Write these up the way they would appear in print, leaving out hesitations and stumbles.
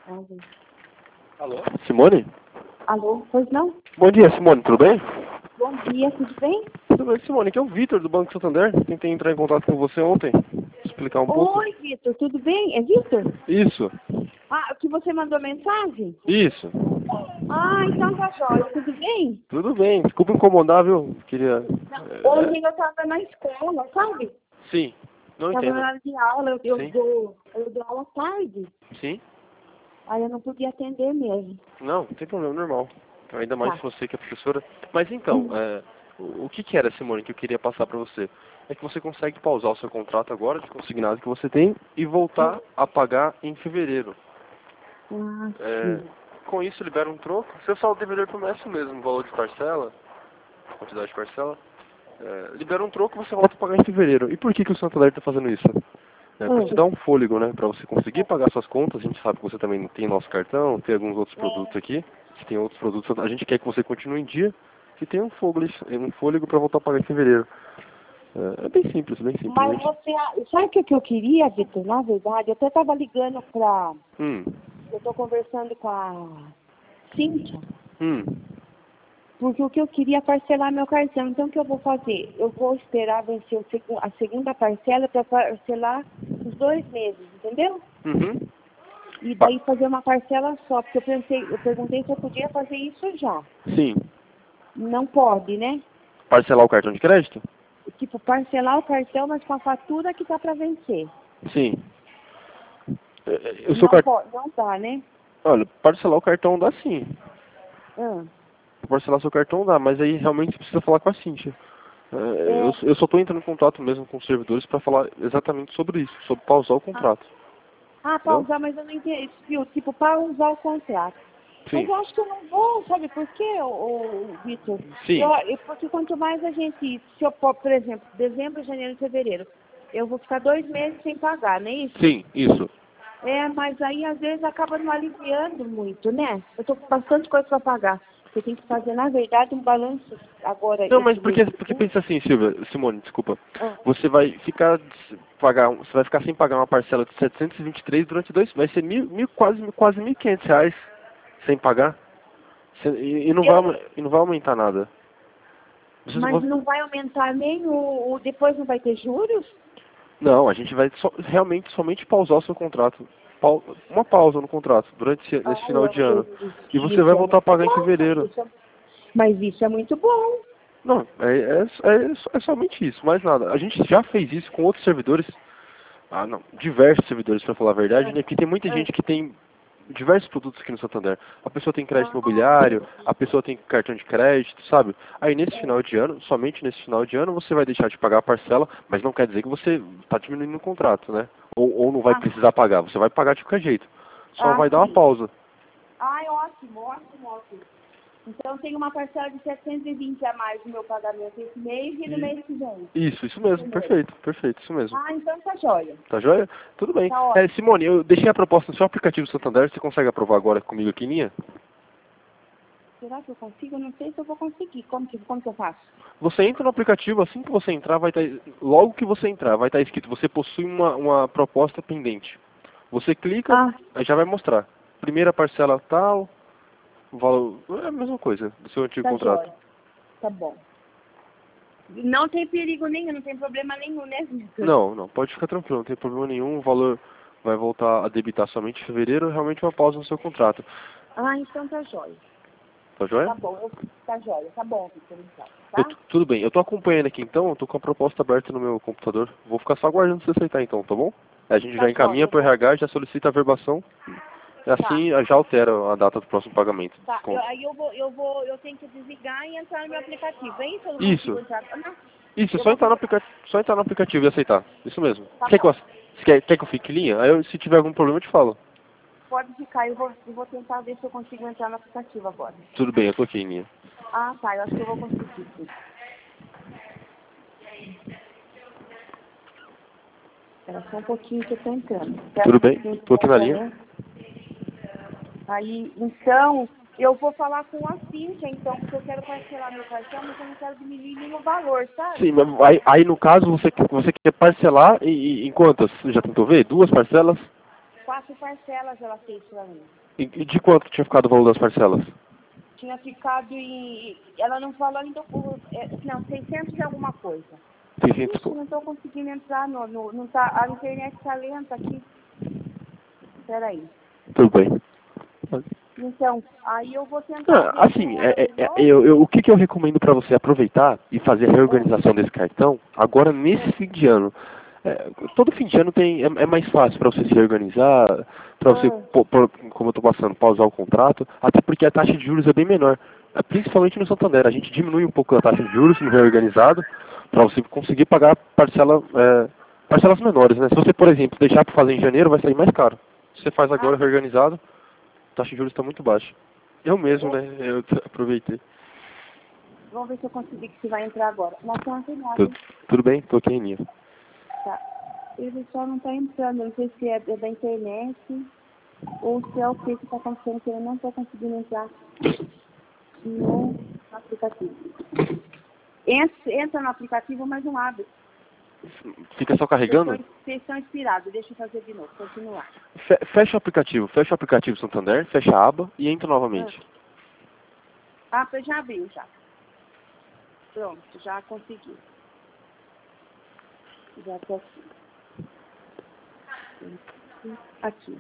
Alô? Alô? Simone? Alô? Pois não? Bom dia, Simone, tudo bem? Bom dia, tudo bem? Tudo bem, Simone, aqui é o Vitor do Banco Santander. Tentei entrar em contato com você ontem, explicar um pouco. Oi, Vitor, tudo bem? É Vitor? Isso, Ah, que você mandou mensagem? isso. Ah, então tá jóia, tudo bem? Tudo bem, desculpa incomodar, viu? Queria... Ontem eu tava na escola, sabe? Sim, não Tava na entendo. hora de aula, Sim, eu dou aula tarde. sim. Aí eu não podia atender mesmo. Não, não tem problema, normal. Ainda mais Tá. se você que é professora. Mas então, o que que era, Simone, que eu queria passar pra você? É que você consegue pausar o seu contrato agora de consignado que você tem e voltar a pagar em fevereiro. Ah, É, sim. com isso libera um troco. Seu saldo devedor começa o mesmo valor de parcela, quantidade de parcela. Libera um troco e você volta a pagar em fevereiro. E por que que o Santander está fazendo isso? Para te dar um fôlego, né? Para você conseguir pagar suas contas. A gente sabe que você também tem nosso cartão, tem alguns outros produtos aqui. Se tem outros produtos, a gente quer que você continue em dia e tenha um fôlego para voltar a pagar em fevereiro. É bem simples, bem simples. Mas você, sabe o que eu queria, Vitor? Na verdade, eu até tava ligando pra... Hum, Eu tô conversando com a Cíntia. hum. Porque o que eu queria é parcelar meu cartão. Então, o que eu vou fazer? Eu vou esperar vencer a segunda parcela para parcelar os 2 meses, entendeu? Uhum. E daí fazer uma parcela só, porque eu perguntei se eu podia fazer isso já. Sim. Não pode, né? Parcelar o cartão de crédito? Tipo, parcelar o cartão, mas com a fatura que tá para vencer. Sim. O seu Não cartão... pode, não dá, né? Olha, parcelar o cartão dá sim. Ah, Parcelar seu cartão dá, mas aí realmente você precisa falar com a Cíntia. é, Eu só estou entrando em contato mesmo com os servidores para falar exatamente sobre isso, sobre pausar o contrato. para Entendeu? usar, mas eu não entendi. Viu? Tipo, para usar o contrato. Mas Sim. eu acho que eu não vou, sabe por quê, Vitor? Sim. Porque quanto mais a gente, se eu for, por exemplo, dezembro, janeiro, fevereiro, eu vou ficar 2 meses sem pagar, não é isso? Sim, isso. É, mas aí às vezes acaba não aliviando muito, né? Eu tô com bastante coisa para pagar. Você tem que fazer, na verdade, um balanço agora, Não, mas esse mês. porque pensa assim, Silvia, Simone, desculpa. Ah, Você vai ficar sem pagar uma parcela de 723 durante 2, vai ser quase R$ 1.500 sem pagar. E não vai aumentar nada. mas não vai aumentar nem depois não vai ter juros? Não, a gente vai realmente somente pausar o seu contrato. Uma pausa no contrato durante esse final de ano. E você vai Isso é voltar a muito pagar em bom, fevereiro. mas isso é muito bom. Não, é somente isso, mais nada. A gente já fez isso com outros servidores. Ah, não, diversos servidores, para falar a verdade, né? Porque tem muita gente que tem diversos produtos aqui no Santander. A pessoa tem crédito imobiliário, a pessoa tem cartão de crédito, sabe? Aí nesse final de ano, somente nesse final de ano, você vai deixar de pagar a parcela, mas não quer dizer que você está diminuindo o contrato, né? Ou não vai precisar pagar, você vai pagar de qualquer jeito. Só vai dar uma Sim. pausa. Ai, ótimo, ótimo, ótimo. Então tem uma parcela de 720 a mais no meu pagamento esse mês e no mês que vem. Isso mesmo, perfeito, perfeito, isso mesmo. Ah, então tá jóia. Tá joia? Tudo bem. Tá ótimo. Simone, eu deixei a proposta no seu aplicativo Santander, você consegue aprovar agora comigo aqui em linha? Será que eu consigo? Eu não sei se eu vou conseguir. Como que eu faço? Você entra no aplicativo, assim que você entrar, logo que você entrar, vai estar escrito, você possui uma proposta pendente. Você clica, aí já vai mostrar. Primeira parcela tal, o valor, é a mesma coisa do seu antigo Tá contrato. jóia. Tá bom. Não tem perigo nenhum, não tem problema nenhum, né, Vitor? Não, pode ficar tranquilo, não tem problema nenhum, o valor vai voltar a debitar somente em fevereiro, realmente uma pausa no seu contrato. Ah, então tá jóia. Tá joia? Tá bom, tá jóia. Tá bom, Vitor, então. Tá? Tudo bem, eu tô acompanhando aqui então, eu tô com a proposta aberta no meu computador. Vou ficar só aguardando você aceitar então, tá bom? A gente já encaminha pro RH, já solicita a verbação, e assim já altera a data do próximo pagamento. Tá, eu tenho que desligar e entrar no meu aplicativo. É isso? Eu não consigo entrar. Isso, Eu só vou entrar, só entrar no aplicativo e aceitar. Isso mesmo. Quer que eu fique em linha? Aí se tiver algum problema eu te falo. Pode ficar, eu vou tentar ver se eu consigo entrar no aplicativo agora. Tudo bem, eu tô aqui em linha. Ah, tá, eu acho que eu vou conseguir, sim. Espera só um pouquinho que eu tô entrando. Tudo bem, tô aqui na linha. Aí, então, eu vou falar com a Cíntia, então, porque eu quero parcelar meu cartão, mas eu não quero diminuir nenhum valor, sabe? Sim, mas aí no caso você quer parcelar em quantas? Você já tentou ver? 2 parcelas? 4 parcelas ela fez pra mim. E de quanto tinha ficado o valor das parcelas? Tinha ficado em... Ela não falou ainda não, 600 e alguma coisa. 600 Ixi, não estou conseguindo entrar, não tá, a internet está lenta aqui. Espera aí. Tudo bem. Então, aí eu vou tentar... Assim, o que eu recomendo para você aproveitar e fazer a reorganização desse cartão agora nesse fim de ano? Todo fim de ano é mais fácil para você se reorganizar, para você, como eu estou passando, pausar o contrato, até porque a taxa de juros é bem menor. Principalmente no Santander, a gente diminui um pouco a taxa de juros no reorganizado, para você conseguir pagar parcelas menores, né? Se você, por exemplo, deixar para fazer em janeiro, vai sair mais caro. Se você faz agora reorganizado, a taxa de juros está muito baixa. Eu mesmo, né? Eu aproveitei. Vamos ver se eu consigo que você vai entrar agora. Nós estamos nada. Tudo bem? Tô aqui, Aninha. Tá. Ele só não está entrando. Eu não sei se é da internet ou se é o que está acontecendo, que ele não está conseguindo entrar no aplicativo. Entra no aplicativo, mas não abre. Fica só carregando? Vocês estão inspirados. Deixa eu fazer de novo. Continuar. Fecha o aplicativo Santander, fecha a aba e entra novamente. Eu já abriu, já. Pronto, já consegui. Já estou aqui. Aqui.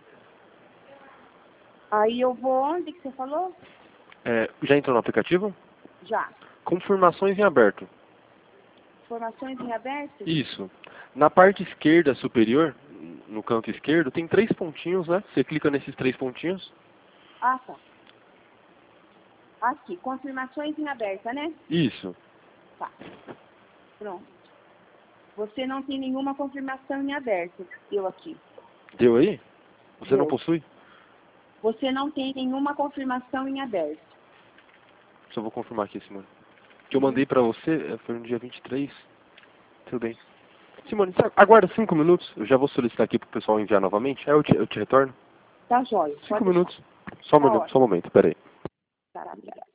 Aí eu vou onde que você falou? Já entrou no aplicativo? Já. Confirmações em aberto. Informações em aberto? Isso. Na parte esquerda superior, no canto esquerdo, tem 3 pontinhos, né? Você clica nesses 3 pontinhos. Ah, tá. Aqui, confirmações em aberta, né? Isso. Tá. Pronto. Você não tem nenhuma confirmação em aberto. Eu aqui. Deu aí? Você Deu. não possui? Você não tem nenhuma confirmação em aberto. Só vou confirmar aqui, Simone. Que eu mandei pra você foi no dia 23. Tudo bem. Simone, aguarda 5 minutos. Eu já vou solicitar aqui pro pessoal enviar novamente. Aí eu te retorno. Tá jóia. 5 minutos. Só um momento, peraí. Caralho.